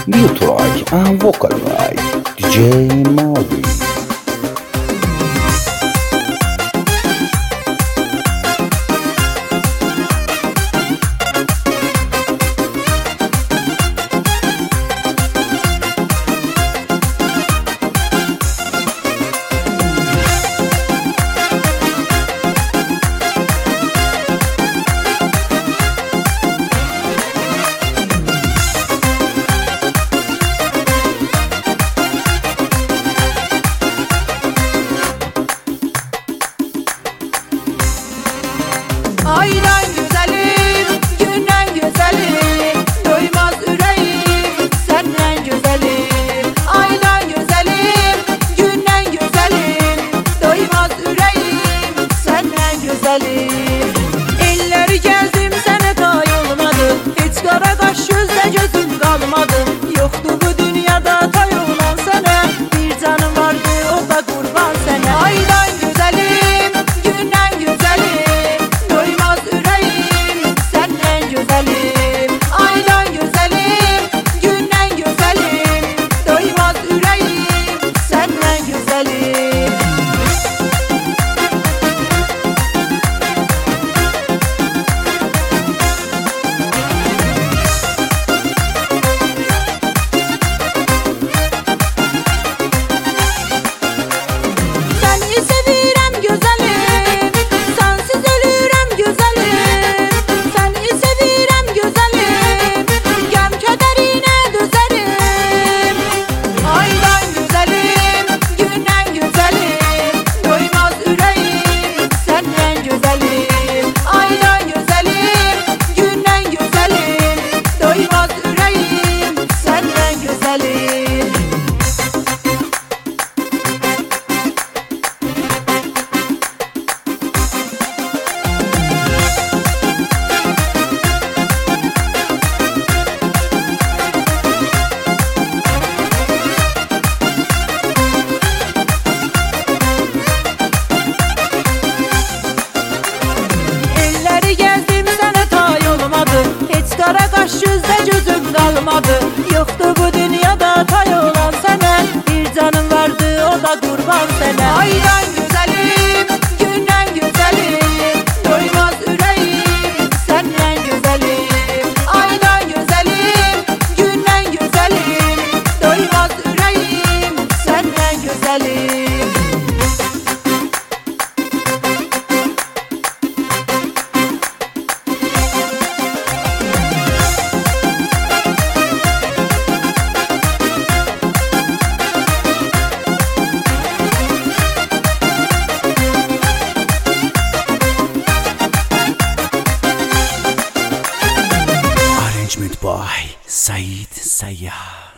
new track and vocal by DJ Maui. Aydan güzelim, günden güzelim, doymaz yüreğim senden güzelim. Aydan güzelim, günden güzelim, doymaz yüreğim senden güzelim. İlleri gezdim sene tay olmadı, hiç kara kaş yüzde gözüm kalmadı. Yoktu bu dünyada tay olan sana, bir canım vardı o da kurban sana. Aydan güzelim, günden güzelim, doymaz yüreğim senden güzelim. Aydan güzelim, günden güzelim, doymaz yüreğim senden güzelim. Seni sevirəm gözəlim, sensiz ölürəm gözəlim. Seni sevirəm gözəlim, qəm kədərinə dözərim. Aydan güzelim, gündən güzelim, doymaz ürəyim səndən güzelim. Aydan güzelim, gündən güzelim, doymaz ürəyim səndən güzelim. İlleri gezdim sənə tay olmadı, hiç kara kaş yüzde gözüm kalmadı. Yoktu bu dünyada tay olan sənə, bir canım vardı o da kurban sənə. Aydan güzelim, gündən güzelim, doymaz yüreğim səndən güzelim. Aydan güzelim, gündən güzelim, doymaz yüreğim səndən güzelim. Arrangement by Said Sayyah.